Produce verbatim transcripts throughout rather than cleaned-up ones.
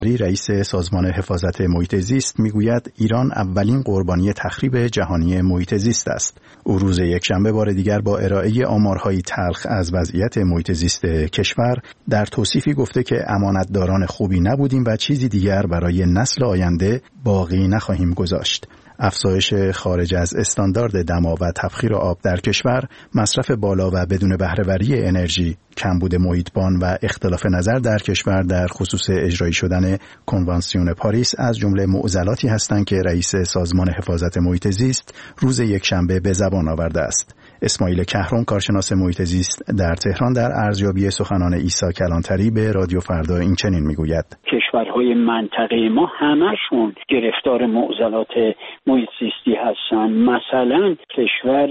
رئیس سازمان حفاظت محیط زیست میگوید ایران اولین قربانی تخریب جهانی محیط زیست است. او روز یکشنبه بار دیگر با ارائه آمارهای تلخ از وضعیت محیط زیست کشور در توصیفی گفته که امانتداران خوبی نبودیم و چیزی دیگر برای نسل آینده باقی نخواهیم گذاشت. افزایش خارج از استاندارد دما و تبخیر آب در کشور، مصرف بالا و بدون بهره‌وری انرژی، کمبود محیطبان و اختلاف نظر در کشور در خصوص اجرایی شدن کنوانسیون پاریس از جمله معضلاتی هستند که رئیس سازمان حفاظت محیط زیست روز یکشنبه به زبان آورده است. اسماعیل کهرم، کارشناس محیط زیست در تهران، در ارزیابی سخنان عیسی کلانتری به رادیو فردا این چنین میگوید: کشورهای منطقه ما همشون گرفتار معضلات محیط زیستی هستند. مثلا کشور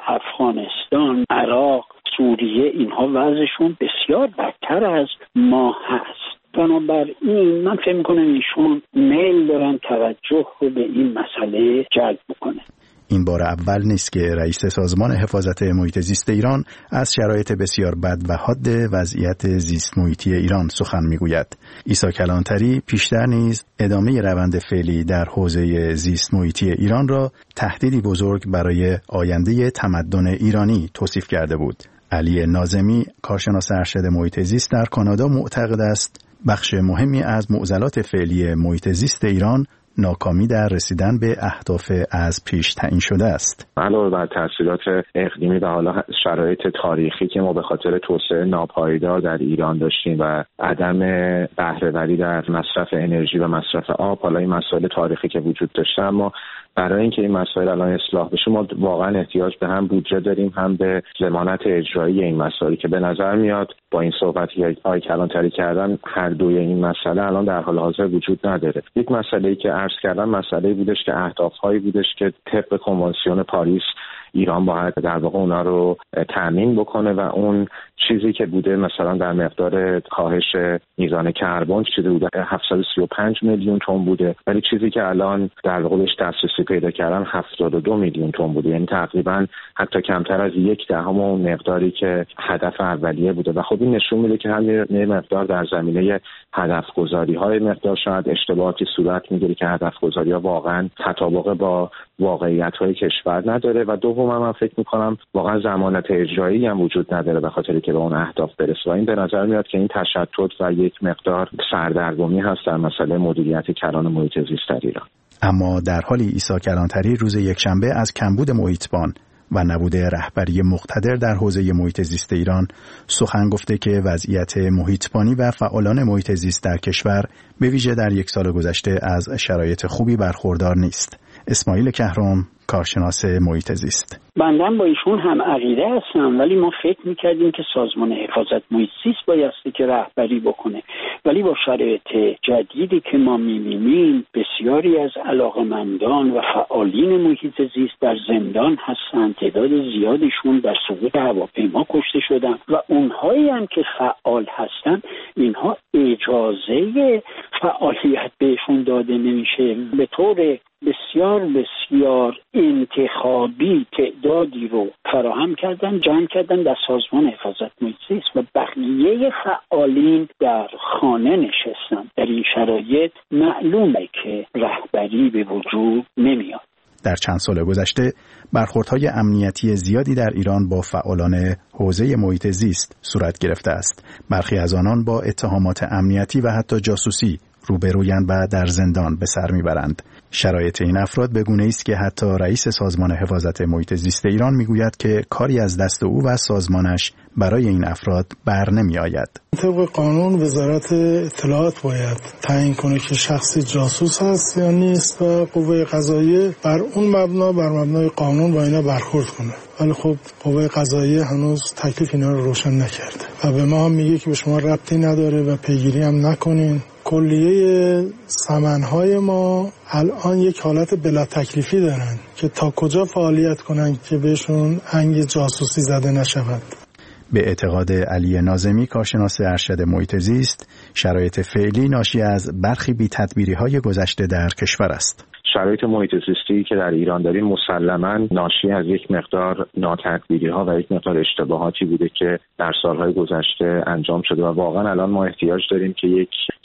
افغانستان، عراق، سوریه، اینها وضعشون بسیار بدتر از ما هست. بنابراین من فکر می‌کنم ایشون میل دارن توجه رو به این مسئله جلب بکنه. این بار اول نیست که رئیس سازمان حفاظت محیط زیست ایران از شرایط بسیار بد و حاد وضعیت زیست محیطی ایران سخن میگوید. عیسی کلانتری پیشتر نیز ادامه روند فعلی در حوزه زیست محیطی ایران را تهدیدی بزرگ برای آینده تمدن ایرانی توصیف کرده بود. علی ناظمی، کارشناس ارشد محیط زیست در کانادا، معتقد است بخش مهمی از معضلات فعلی محیط زیست ایران ناکامی در رسیدن به اهداف از پیش تعیین شده است. علاوه بر تاثیرات اقلیمی و حالا شرایط تاریخی که ما به خاطر توسعه ناپایدار در ایران داشتیم و عدم بهره‌وری در مصرف انرژی و مصرف آب، حالا این مسائل تاریخی که وجود داشته، اما برای اینکه این مسائل الان اصلاح بشه ما واقعا احتیاج به هم بودجه داریم، هم به ضمانت اجرایی این مسائل که به نظر میاد با این صحبتی که آقای کلانتری کردن هر دوی این مسئله الان در حال حاضر وجود نداره. یک مسئله‌ای که عرض کردم مسئله‌ای بودش که اهداف‌هایی بودش که طبق کنوانسیون پاریس ایران باید در واقع اونا رو تامین بکنه و اون چیزی که بوده مثلا در مقدار کاهش میزان کربن چیزی بوده هفتصد و سی و پنج میلیون تن بوده، ولی چیزی که الان در واقع بهش دسترسی پیدا کردن هفتاد و دو میلیون تن بوده، یعنی تقریبا حتی کمتر از یک دهم اون مقداری که هدف اولیه بوده. و خب این نشون میده که همین مقدار در زمینه هدف گذاری های مقدار شاید اشتباهاتی صورت میگیره که هدف گذاری ها واقعا تطابق با واقعیت های کشور نداره. و دوم من فکر میکنم واقعا ضمانت اجرایی هم وجود نداره به خاطر که به اون اهداف برسه. و این به نظر میاد که این تشتت و یک مقدار سردرگمی هست در مسئله مدیریت کلان محیط زیست در ایران. اما در حالی عیسی کلانتری روز یکشنبه از کمبود محیطبان و نبود رهبری مقتدر در حوزه محیط زیست ایران سخن گفته که وضعیت محیطبانی و فعالان محیط زیست در کشور به ویژه در یک سال گذشته از شرایط خوبی برخوردار نیست. اسماعیل کهرم، کارشناس محیط زیست: بندم با ایشون هم عقیده هستم، ولی ما فکر میکردیم که سازمان حفاظت محیط زیست بایستی که رهبری بکنه، ولی با شرایط جدیدی که ما میبینیم بسیاری از علاقمندان و فعالین محیط زیست در زندان هستند، تعداد زیادیشون در سقوط هواپیما کشته شدن و اونهایی هم که فعال هستن اینها اجازه فعالیت بهشون داده نمیشه. به طور بسیار بسیار انتخابی تعدادی رو فراهم کردن، جمع کردن در سازمان حفاظت محیط زیست و بقیه فعالین در خانه نشستن. در این شرایط معلومه که رهبری به وجود نمیاد. در چند سال گذشته برخوردهای امنیتی زیادی در ایران با فعالان حوزه محیط زیست صورت گرفته است. برخی از آنان با اتهامات امنیتی و حتی جاسوسی روبرویند و در زندان به سر میبرند. شرایط این افراد به گونه‌ای است که حتی رئیس سازمان حفاظت محیط زیست ایران میگوید که کاری از دست او و سازمانش برای این افراد بر نمیآید. طبق قانون وزارت اطلاعات باید تعیین کنه که شخصی جاسوس هست یا نیست و قوه قضاییه بر اون مبنا بر مبنای قانون با اینا برخورد کنه. ولی خب قوه قضاییه هنوز تکلیف اینا رو روشن نکرده و به ما هم میگه که به شما ربطی نداره و پیگیری هم نکنین. کلیه سمنهای ما الان یک حالت بلا تکلیفی دارن که تا کجا فعالیت کنن که بهشون انگ جاسوسی زده نشود. به اعتقاد علی ناظمی، کارشناس ارشد محیط زیست، شرایط فعلی ناشی از برخی بی‌تدبیری‌های گذشته در کشور است. شرایط محیط زیستی که در ایران داریم مسلماً ناشی از یک مقدار ناتدبیری‌ها و یک مقدار اشتباهاتی بوده که در سالهای گذشته انجام شده و واقعاً الان ما احتیاج داریم که یک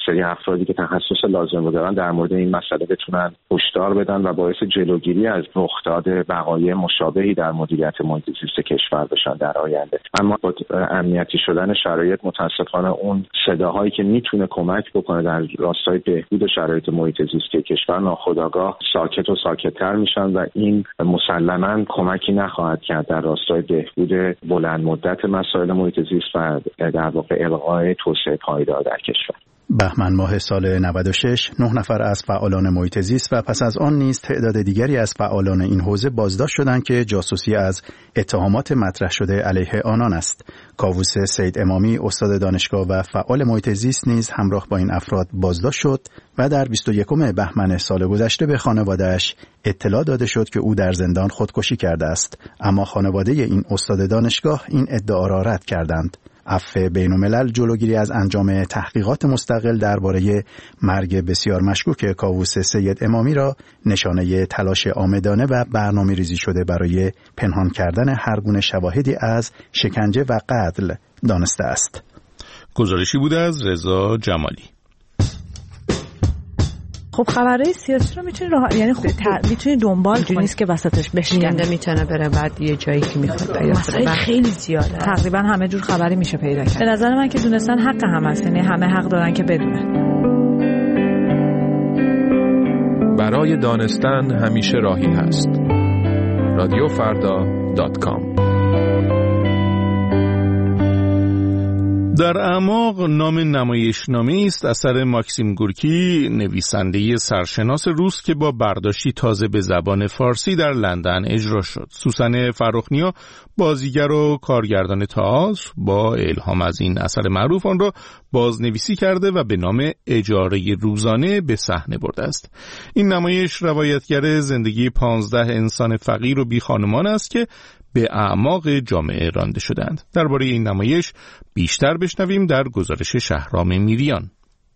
سری افرادی که تخصص لازم رو دارن در مورد این مسئله بتونن هشدار بدن و باعث جلوگیری از رخ داده وقایع مشابهی در مدیریت محیط زیست کشور بشن در آینده. اما با امنیتی شدن شرایط متاسفانه اون صداهایی که میتونه کمک بکنه در راستای بهبود شرایط محیط زیستی کشور ناخودآگاه ساکت و ساکت‌تر میشن و این مسلماً کمکی نخواهد کرد در راستای بهبود بلند مدت مسائل محیط زیست و در واقع الغای توسعه پایدار در کشور. بهمن ماه سال نود و شش نه نفر از فعالان محیط زیست و پس از آن نیز تعداد دیگری از فعالان این حوزه بازداشت شدند که جاسوسی از اتهامات مطرح شده علیه آنان است. کاووس سید امامی استاد دانشگاه و فعال محیط زیست نیز همراه با این افراد بازداشت شد و در بیست و یکم بهمن سال گذشته به خانواده‌اش اطلاع داده شد که او در زندان خودکشی کرده است، اما خانواده این استاد دانشگاه این ادعا را رد کردند. عفو بین‌الملل جلوگیری از انجام تحقیقات مستقل درباره مرگ بسیار مشکوک کاووس سید امامی را نشانه تلاش عامدانه و برنامه‌ریزی شده برای پنهان کردن هر گونه شواهدی از شکنجه و قتل دانسته است. گزارشی بوده از رضا جمالی. خب خبرهای سیاسی رو میتونی راه یعنی خب میتونی دنبال کنی، نیست که وسطش بشکنده میتونه بره بعد یه جایی که میخواد مسائل خیلی زیاده، تقریبا همه جور خبری میشه پیدا کرد. به نظر من که دونستن حق هم هست، یعنی همه حق دارن که بدونن. برای دانستن همیشه راهی هست. رادیو فردا دات کام. در اعماق نام نمایشنامه‌ای است اثر ماکسیم گورکی، نویسنده سرشناس روس که با برداشتی تازه به زبان فارسی در لندن اجرا شد. سوسن فرخنیا بازیگر و کارگردان تئاتر با الهام از این اثر معروف آن را بازنویسی کرده و به نام اجاره روزانه به صحنه برده است. این نمایش روایتگر زندگی پانزده انسان فقیر و بی خانمان است که به اعماق جامعه رانده شدند. درباره این نمایش بیشتر بشنویم در گزارش شهرام میریان.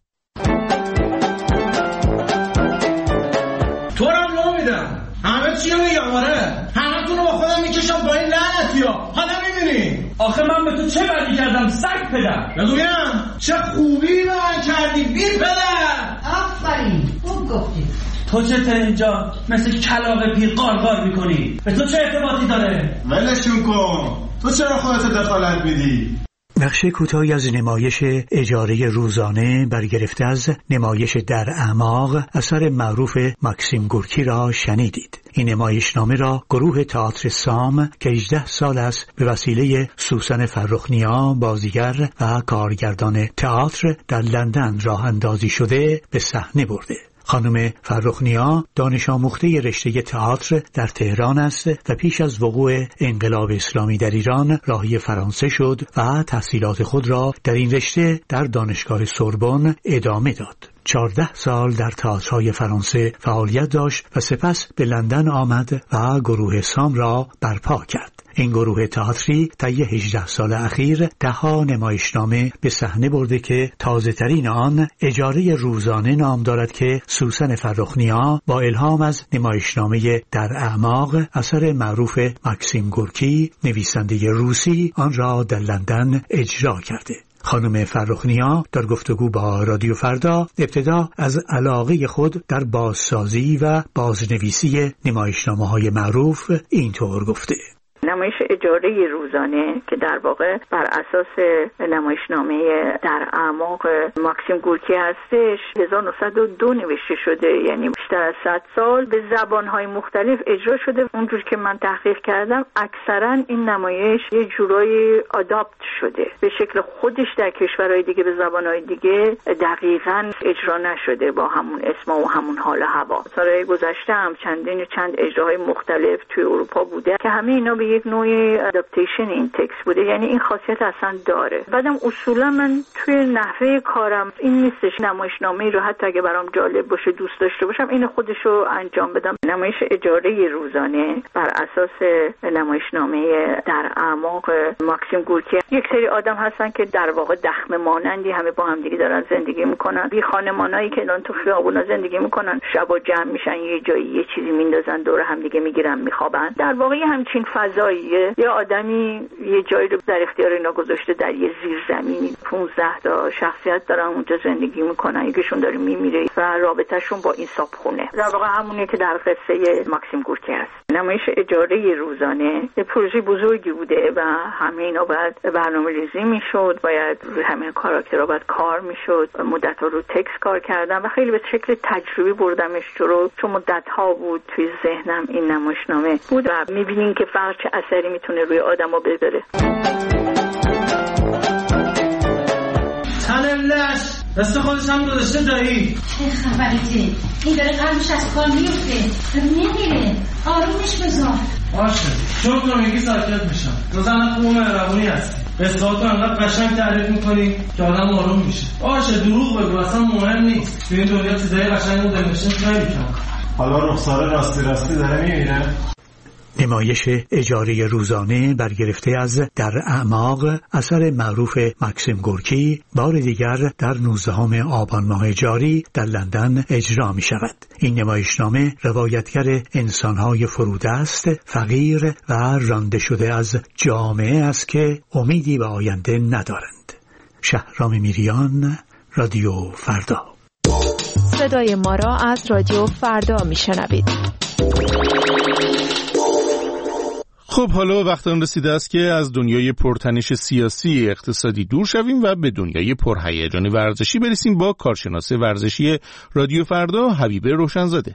تو رو نو میدم، همه چی رو میگم، آره همه تون رو با خودم میکشم با این لعنتی ها. حالا میبینی آخه من به تو چه بدی کردم؟ سگ پدر بگویم چه خوبی به من کردی بی پدر. آفرین خوب گفتی. تو چه اینجا مثل کلاغ پیر قارقار میکنی؟ به تو چه ارتباطی داره؟ ولشون کن، تو چرا خودت دخالت میدی؟ بخش کوتاهی از نمایش اجاره روزانه برگرفته از نمایش در اعماق اثر معروف ماکسیم گورکی را شنیدید. این نمایشنامه را گروه تئاتر سام که هجده سال است به وسیله سوسن فرخنیا بازیگر و کارگردان تئاتر در لندن راه اندازی شده به صحنه برده. خانم فرخنیا دانش آموخته رشته تئاتر در تهران است و پیش از وقوع انقلاب اسلامی در ایران راهی فرانسه شد و تحصیلات خود را در این رشته در دانشگاه سوربن ادامه داد. چهارده سال در تئاترهای فرانسه فعالیت داشت و سپس به لندن آمد و گروه سام را برپا کرد. این گروه تئاتری طی هجده سال اخیر ده‌ها نمایشنامه به صحنه برده که تازه‌ترین آن اجاره روزانه نام دارد که سوسن فرخنیا با الهام از نمایشنامه در اعماق اثر معروف ماکسیم گورکی نویسنده روسی آن را در لندن اجرا کرده. خانم فرخنیا در گفتگو با رادیو فردا ابتدا از علاقه خود در بازسازی و بازنویسی نمایشنامه‌های معروف اینطور گفته: نمایش اجاره روزانه که در واقع بر اساس نمایشنامه در اعماق ماکسیم گورکی هستش هزار و نهصد و دو نوشته شده، یعنی بیشتر از صد سال به زبانهای مختلف اجرا شده. اونجور که من تحقیق کردم اکثرا این نمایش یه جورایی آداپت شده به شکل خودش در کشورهای دیگه به زبانهای دیگه دقیقاً اجرا نشده با همون اسم و همون حال هوا. سالهای گذشته هم چندین چند اجراهای مختلف توی اروپا بوده که همه اینا به یک نوع ادپتیشن این تکست بوده، یعنی این خاصیت اصلا داره. بعدم اصولا من توی نحوه کارم این نیستش نمایشنامه رو حتی اگه برام جالب باشه دوست داشته باشم این خودش رو انجام بدم. نمایش اجاره روزانه بر اساس نمایشنامه در اعماق ماکسیم گورکی یک سری آدم هستن که در واقع دخمه مانندی همه با هم دیگه دارن زندگی میکنن. بی خانمانایی که الان تو خیابونا زندگی میکنن شبا جمع میشن یه جایی یه چیزی میندازن دور هم دیگه میگیرن میخوابن. در واقع همچین فضا جاییه، یه آدمی یه جایی رو در اختیار اینا گذاشته در یه زیرزمینی، پانزده تا شخصیت دارن اونجا زندگی میکنن، یکیشون داره میمیره و رابطهشون با این صابخونه در واقع همونیه که در قصه ماکسیم گورکی هست. نمایش اجاره روزانه یه پروژه بزرگی بوده و همه اینا باید برنامه ریزی میشد، باید روی همه کاراکترها باید کار میشد، مدت‌ها رو تکست کار کردم و خیلی به شکل تجربی بردمش جلو، چون مدت‌ها بود توی ذهنم این نمایشنامه بود و میبینین که فقط چه اثری میتونه روی آدم‌ها بذاره. تنملش دست خودش هم دادشته دایی. چه خبرته؟ این داره قلبش از کار میفته، نمیره، آرومش بذار. باشه شکر رو میگی ساکت میشم. تو زن خوب مهربونی هستی، قصه‌هاتو انقدر قشنگ تعریف میکنی که آدم آروم میشه. باشه دروغ بگو اصلا مهم نیست، تو این دنیا چیزای قشنگ و دلنشین خیلی کم. حالا رخساره راستی راستی داره میمیره. نمایش اجاره روزانه برگرفته از در اعماق اثر معروف ماکسیم گورکی بار دیگر در نوزدهم آبان ماه جاری در لندن اجرا می شود. این نمایشنامه روایتگر انسانهای فرودست، فقیر و رانده شده از جامعه است که امیدی به آینده ندارند. شهرام میریان، رادیو فردا. صدای ما را از رادیو فردا می شنوید. خب حالا وقت آن رسیده است که از دنیای پرتنش سیاسی اقتصادی دور شویم و به دنیای پرهیجان ورزشی برسیم با کارشناس ورزشی رادیو فردا حبیب روشنزاده.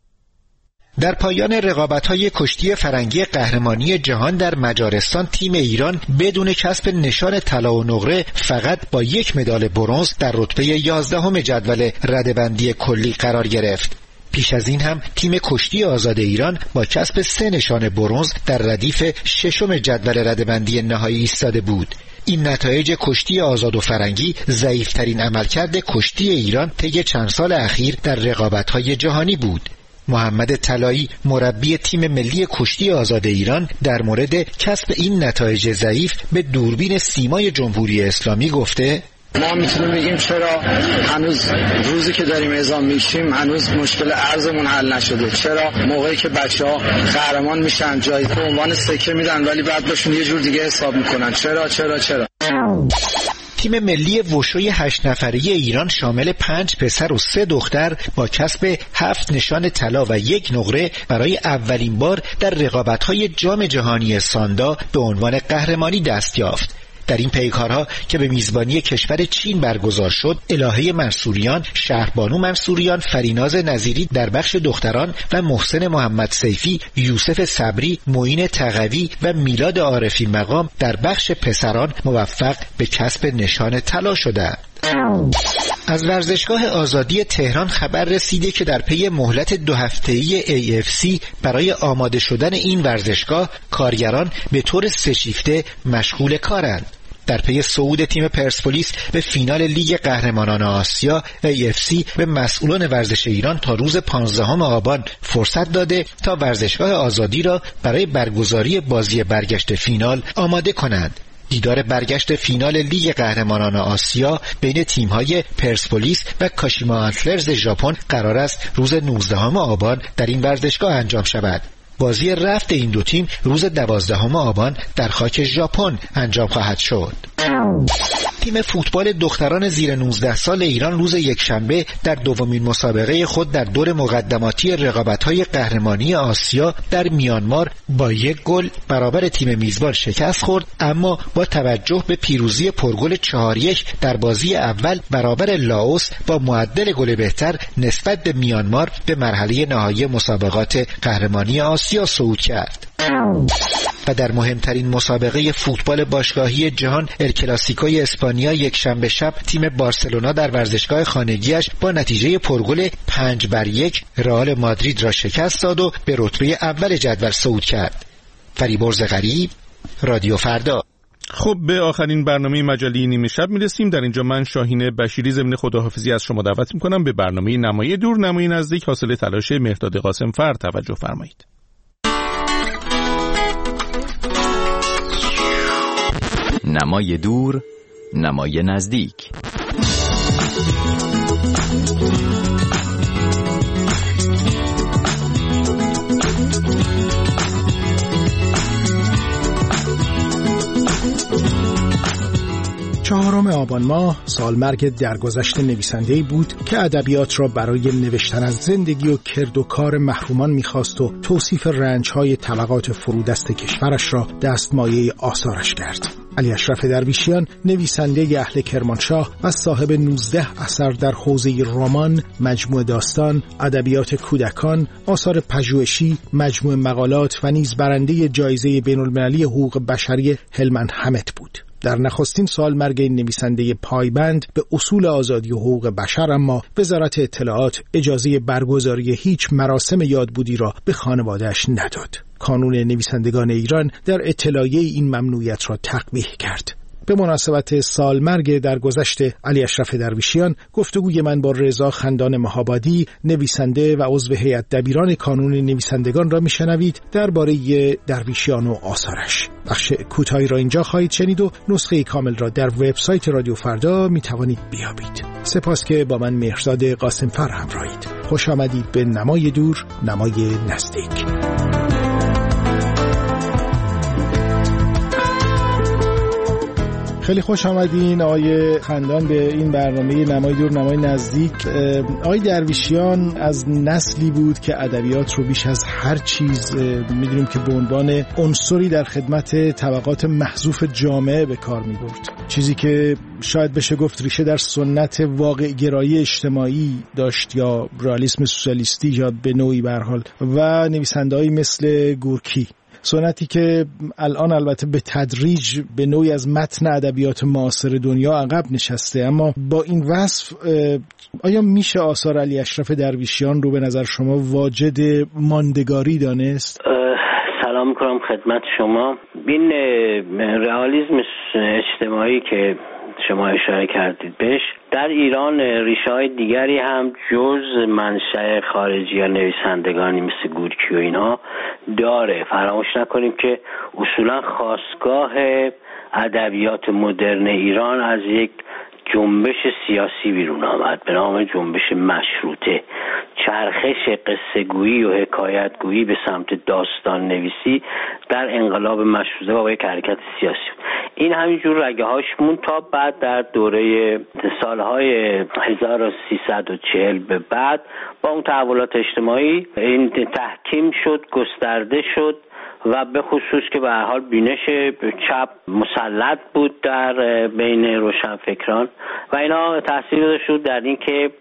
در پایان رقابت‌های کشتی فرنگی قهرمانی جهان در مجارستان تیم ایران بدون کسب نشان طلا و نقره فقط با یک مدال برنز در رتبه یازدهم جدول رده‌بندی کلی قرار گرفت. پیش از این هم تیم کشتی آزاد ایران با کسب سه نشان برنز در ردیف ششم جدول رده‌بندی نهایی ایستاده بود. این نتایج کشتی آزاد و فرنگی ضعیف‌ترین عملکرد کشتی ایران طی چند سال اخیر در رقابت‌های جهانی بود. محمد طلایی مربی تیم ملی کشتی آزاد ایران در مورد کسب این نتایج ضعیف به دوربین سیمای جمهوری اسلامی گفته: ما میتونیم بگیم چرا هنوز روزی که داریم اعزام میشیم هنوز مشکل ارزمون حل نشده، چرا موقعی که بچه‌ها قهرمان میشن جایزه به عنوان سکه میدن ولی بعد بهشون یه جور دیگه حساب میکنن، چرا چرا چرا تیم ملی وشوی هشت نفره ایران شامل پنج پسر و سه دختر با کسب هفت نشان طلا و یک نقره برای اولین بار در رقابت‌های جام جهانی ساندا به عنوان قهرمانی دست یافت. در این پیکارها که به میزبانی کشور چین برگزار شد، الهه منصوریان، شهربانو منصوریان، فریناز نظیری در بخش دختران و محسن محمد سیفی، یوسف صبری، معین تقوی و میلاد عارفی مقام در بخش پسران موفق به کسب نشان طلا شدند. از ورزشگاه آزادی تهران خبر رسیده که در پی مهلت دو هفته‌ای ای اف سی برای آماده شدن این ورزشگاه کارگران به طور سه شیفته مشغول کارند. در پی صعود تیم پرسپولیس به فینال لیگ قهرمانان آسیا، ای اف سی به مسئولان ورزش ایران تا روز پانزدهم آبان فرصت داده تا ورزشگاه آزادی را برای برگزاری بازی برگشت فینال آماده کنند. دیدار برگشت فینال لیگ قهرمانان آسیا بین تیم‌های پرسپولیس و کاشیما آنتلرز ژاپن قرار است روز نوزدهم آبان در این ورزشگاه انجام شود. بازی رفت این دو تیم روز دوازدهم آبان در خاک ژاپن انجام خواهد شد. تیم فوتبال دختران زیر نوزده سال ایران روز یکشنبه در دومین مسابقه خود در دور مقدماتی رقابت‌های قهرمانی آسیا در میانمار با یک گل برابر تیم میزبان شکست خورد، اما با توجه به پیروزی پرگل چهار یک در بازی اول برابر لاوس با معدل گل بهتر نسبت به میانمار به مرحله نهایی مسابقات قهرمانی آسیا صعود کرد. و در مهمترین مسابقه فوتبال باشگاهی جهان ال کلاسیکوی اسپانیا یک شنبه شب تیم بارسلونا در ورزشگاه خانگیش با نتیجه پرگل پنج بر یک رئال مادرید را شکست داد و به رتبه اول جدول صعود کرد. فریبرز غریب، رادیو فردا. خب به آخرین برنامه مجله نیمه شب میرسیم. در اینجا من شاهین بشیری ضمن خداحافظی از شما دعوت میکنم به برنامه نمای دور نمای نزدیک حاصل تلاش مهرداد قاسم فر توجه فرمایید. نمای دور، نمای نزدیک. چهارم آبان ماه سالمرگ درگذشت نویسنده‌ای بود که ادبیات را برای نوشتن از زندگی و کرد و کار محرومان می‌خواست و توصیف رنج‌های طبقات فرودست کشورش را دستمایه آثارش کرد. علی اشرف درویشیان نویسنده اهل کرمانشاه و صاحب نوزده اثر در حوزه رمان، مجموعه داستان، ادبیات کودکان، آثار پژوهشی، مجموعه مقالات و نیز برنده جایزه بین‌المللی حقوق بشری هلمن حمد بود. در نخستین سال مرگ این نویسنده پایبند به اصول آزادی و حقوق بشر، اما وزارت اطلاعات اجازه برگزاری هیچ مراسم یادبودی را به خانواده‌اش نداد. کانون نویسندگان ایران در اطلاعیه این ممنوعیت را تقبیح کرد. به مناسبت سالمرگ درگذشت علی اشرف درویشیان گفتگوی من با رضا خندان مهابادی، نویسنده و عضو هیئت دبیران کانون نویسندگان را میشنوید درباره درویشیان و آثارش. بخش کوتاهی را اینجا خواهید شنید و نسخه کامل را در وبسایت رادیو فردا میتوانید بیابید. سپاس که با من مهرزاد قاسمفر همراهید. خوش آمدید به نمای دور، نمای نزدیک. خیلی خوش آمدین آقای خندان به این برنامه نمای دور نمای نزدیک. آقای درویشیان از نسلی بود که ادبیات رو بیش از هر چیز میدونیم که به عنوان عنصری در خدمت طبقات محذوف جامعه به کار میبرد، چیزی که شاید بشه گفت ریشه در سنت واقع گرایی اجتماعی داشت یا رئالیسم سوسیالیستی یا به نوعی به هر حال، و نویسنده‌ای مثل گورکی، سنتی که الان البته به تدریج به نوعی از متن ادبیات معاصر دنیا عقب نشسته. اما با این وصف آیا میشه آثار علی اشرف درویشیان رو به نظر شما واجد ماندگاری دانست؟ سلام میکنم خدمت شما. این رئالیسم اجتماعی که شما اشاره کردید بهش در ایران ریشه های دیگری هم جز منشأ خارجی یا نویسندگانی مثل گورکی و اینها داره. فراموش نکنیم که اصولا خاستگاه ادبیات مدرن ایران از یک جنبش سیاسی بیرون آمد به نام جنبش مشروطه. چرخش قصه گویی و حکایت گویی به سمت داستان نویسی در انقلاب مشروطه با یک حرکت سیاسی. این همینجور رگه هاش مون تا بعد در دوره سالهای هزار و سیصد و چهل به بعد با اون تحولات اجتماعی این تحکیم شد، گسترده شد و به خصوص که به هر حال بینش چپ مسلط بود در بین روشنفکران و اینا تاثیر داشت در این که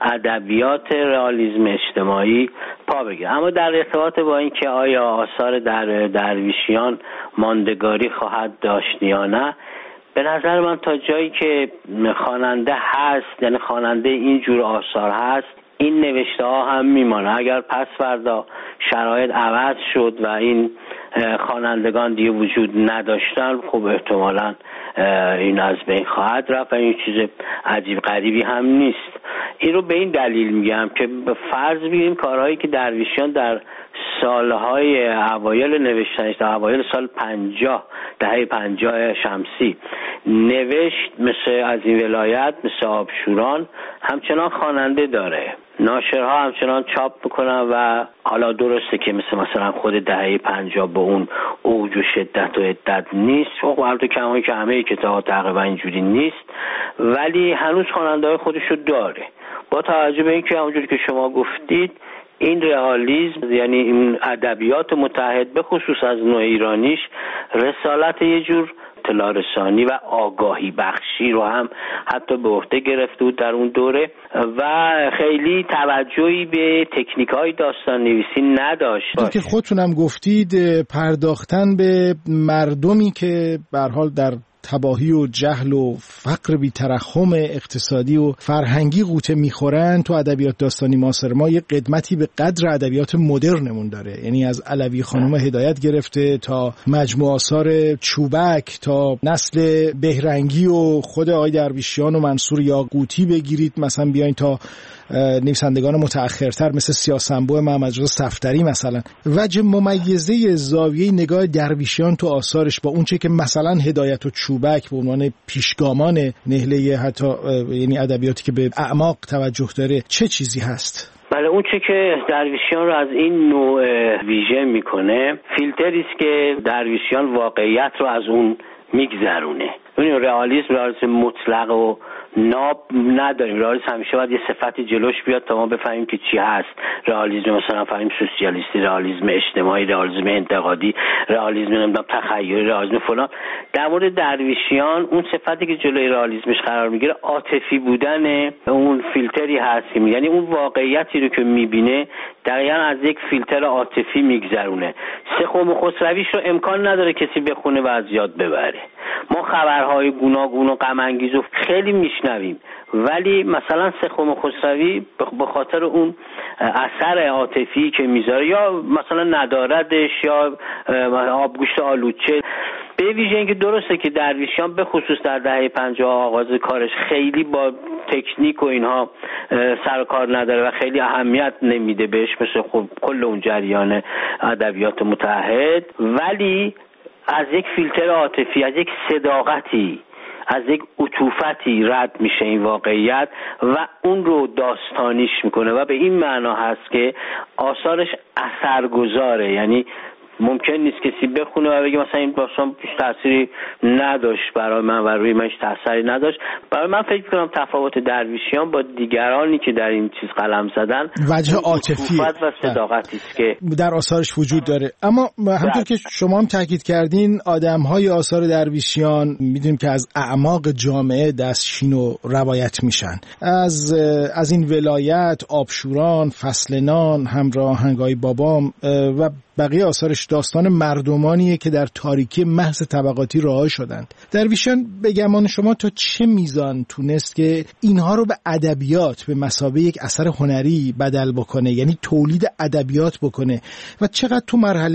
ادبیات رئالیسم اجتماعی پا بگیره. اما در ارتباط با این که آیا آثار در درویشیان ماندگاری خواهد داشت یا نه، به نظر من تا جایی که خواننده هست، یعنی خواننده این جور آثار هست، این نوشته ها هم میمانه. اگر پس فردا شرایط عوض شد و این خوانندگان دیگه وجود نداشتن، خب احتمالاً این از بین خواهد رفت و این چیز عجیب غریبی هم نیست. این رو به این دلیل میگم که فرض بگیریم کارهایی که درویشیان در سالهای اوایل نوشتنش، در اوایل سال پنجاه، دهه پنجاه شمسی نوشت، مثل از این ولایت، مثل آبشوران، همچنان خواننده داره. ناشرها همچنان چاپ میکنن و حالا درسته که مثل مثلا خود دهه پنجاه به اون اوج و شدت و عدت نیست، خب البته کمایی که همه کتاب‌ها تقریبا اینجوری نیست، ولی هنوز خواننده‌های خودشو داره. با توجه به اینکه همونجوری که شما گفتید این رئالیسم، یعنی این ادبیات متحد به خصوص از نوع ایرانیش، رسالت یه جور اطلاع رسانی و آگاهی بخشی رو هم حتی به عهده گرفته بود در اون دوره و خیلی توجهی به تکنیک‌های داستان نویسی نداشت. که خودتونم گفتید پرداختن به مردمی که به هر حال در تباهی و جهل و فقر بی‌ترحم اقتصادی و فرهنگی غوطه میخورن، تو ادبیات داستانی معاصر ما یه قدمتی به قدر ادبیات مدرنمون داره. یعنی از علوی خانم هدایت گرفته تا مجموعه آثار چوبک تا نسل بهرنگی و خود آقای درویشیان و منصور یاقوتی بگیرید، مثلا بیاین تا نویسندگان متأخرتر مثل سیاسنبو محمدرضا صفدری. مثلا وجه ممیزه زاویه نگاه درویشیان تو آثارش با اونچه که مثلا هدایت و چوبک به عنوان پیشگامان نهله حتی یعنی ادبیاتی که به اعماق توجه داره چه چیزی هست؟ بله، اون چه که درویشیان رو از این نوع ویژه میکنه فیلتری است که درویشیان واقعیت رو از اون میگذرونه. ببینید رئالیسم رئالیسم مطلق و ناب نداریم. رئالیسم همیشه باید یه صفتی جلوش بیاد تا ما بفهمیم که چی هست. رئالیسم مثلا فهمیم سوسیالیستی، رئالیسم اجتماعی، رئالیسم انتقادی، رئالیسم نمیدونم تخیلی، رئالیسم فلان. در مورد درویشیان اون صفتی که جلوی رئالیسمش قرار میگیره عاطفی بودن اون فیلتری هست، یعنی اون واقعیتی رو که میبینه دقیقاً از یک فیلتر عاطفی میگذرونه. سخم خسرویش رو امکان نداره کسی بخونه و از یاد ببره. ما خبرهای گوناگون و غم انگیز رو خیلی میشنویم، ولی مثلا سخم خسروی به خاطر اون اثر عاطفی که میذاره یا مثلا نداردش یا آبگوشت آلوچه، به ویژه اینکه درسته که درویشیان به خصوص در دهه پنجاه آغاز کارش خیلی با تکنیک و اینها سر و کار نداره و خیلی اهمیت نمیده بهش، مثل خب کل اون جریان ادبیات متحد، ولی از یک فیلتر عاطفی، از یک صداقتی، از یک عطوفتی رد میشه این واقعیت و اون رو داستانیش میکنه و به این معنا هست که آثارش اثرگذاره. یعنی ممکن نیست کسی بخونه و بگه مثلا این داستان هیچ تأثیری نداشت برای من و روی من هیچ تأثیری نداشت. برای من فکر می‌کنم تفاوت درویشیان با دیگرانی که در این چیز قلم زدن وجه عاطفی و صداقتی است که در آثارش وجود داره. اما همونطور که شما هم تاکید کردین، آدم‌های آثار درویشیان می‌دونیم که از اعماق جامعه دستشین و روایت میشن. از از این ولایت، آبشوران، فصلنان، همراهنگای بابام و بقیه آثارش داستان مردمانیه که در تاریکی محض طبقاتی رها شدند. درویشان به گمان شما تا چه میزان تونست که اینها رو به ادبیات به مثابه یک اثر هنری بدل بکنه، یعنی تولید ادبیات بکنه، و چقدر تو مرحله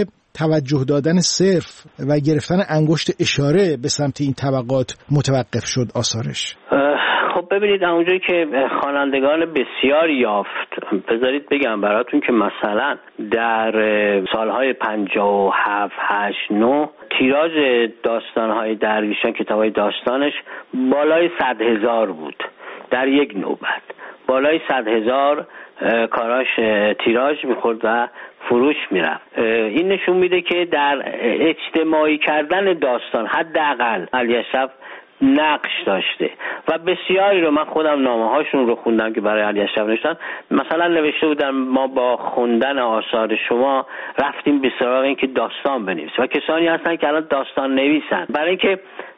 توجه دادن صرف و گرفتن انگشت اشاره به سمت این طبقات متوقف شد آثارش؟ خب ببینید اونجایی که خوانندگان بسیار یافت، بذارید بگم براتون که مثلا در سالهای پنجاه و هفت هشت نه تیراژ داستانهای درویشان، کتابهای داستانش بالای صد هزار بود در یک نوبت. بالای صد هزار کاراش تیراژ میخورد و فروش میرفت. این نشون میده که در اجتماعی کردن داستان حداقل علی اشرف نقش داشته و بسیاری رو من خودم نامه هاشون رو خوندم که برای علی اشرف نوشتن. مثلا نوشته بودن ما با خوندن آثار شما رفتیم به سراغ این که داستان بنویسیم و کسانی هستن که الان داستان نویسن، برای اینکه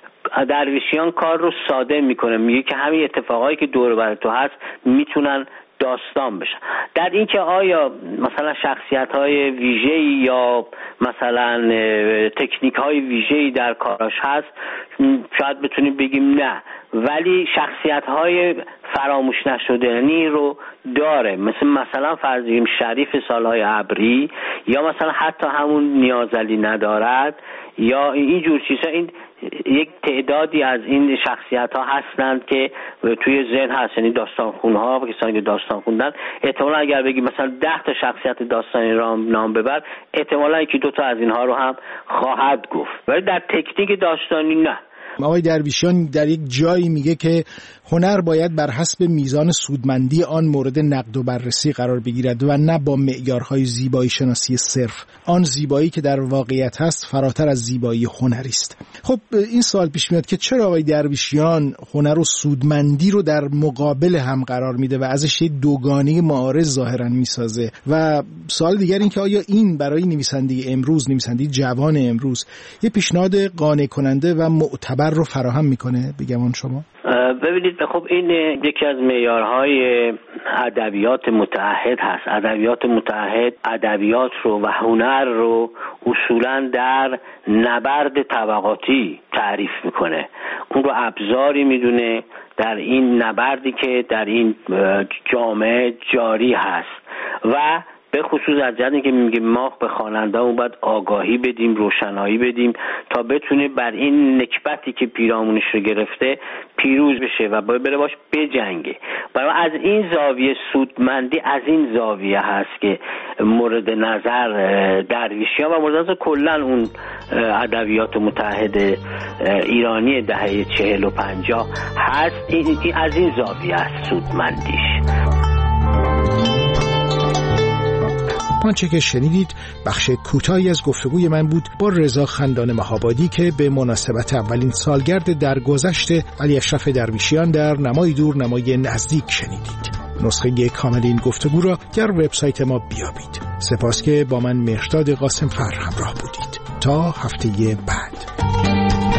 درویشیان کار رو ساده میکنه، میگه که همین اتفاقایی که دور بر تو هست میتونن داستان بشن. در این که آیا مثلا شخصیت‌های ویژه‌ای یا مثلا تکنیک‌های ویژه‌ای در کاراش هست، شاید بتونیم بگیم نه، ولی شخصیت‌های فراموش نشدنی رو داره، مثل مثلا فرض بگیم شریف سالهای ابری یا مثلا حتی همون نیازعلی ندارد یا این جور چیزا. این یک تعدادی از این شخصیت ها هستند که توی ذهن هست، یعنی داستان خونها و کسانی که داستان خوندن احتمالا اگر بگی مثلا ده تا شخصیت داستانی را نام ببر، احتمالا یکی دو تا از اینها رو هم خواهد گفت، ولی در تکنیک داستانی نه. آقای درویشیان در یک جایی میگه که هنر باید بر حسب میزان سودمندی آن مورد نقد و بررسی قرار بگیرد و نه با معیارهای زیبایی شناسی صرف. آن زیبایی که در واقعیت هست فراتر از زیبایی هنری است. خب این سوال پیش میاد که چرا آقای درویشیان هنر و سودمندی رو در مقابل هم قرار میده و ازش یک دوگانه معارض ظاهرا میسازه؟ و سوال دیگر این که آیا این برای نویسنده امروز، نویسنده جوان امروز، یه پیشنهاد قانع کننده و معتبر رو فراهم میکنه بگمان شما؟ ببینید خب این یکی از معیارهای ادبیات متعهد هست. ادبیات متعهد ادبیات رو و هنر رو اصولاً در نبرد طبقاتی تعریف میکنه، اون رو ابزاری میدونه در این نبردی که در این جامعه جاری هست و به خصوص از جهتی که میگیم ما به خواننده‌مون باید آگاهی بدیم، روشنایی بدیم تا بتونه بر این نکبتی که پیرامونش رو گرفته پیروز بشه و باید بره باش بجنگه. برای از این زاویه سودمندی از این زاویه هست که مورد نظر درویشیان و مورد نظر کلا اون ادبیات متحد ایرانی دهه چهل و پنجاه هست. این, این از این زاویه هست سودمندیش. آنچه که شنیدید بخش کوتاهی از گفتگوی من بود با رضا خندان مهابادی که به مناسبت اولین سالگرد درگذشت علی اشرف درویشیان در نمای دور نمای نزدیک شنیدید. نسخه کامل این گفتگو را در وبسایت ما بیابید. سپاس که با من مهرداد قاسم فر همراه بودید. تا هفته بعد.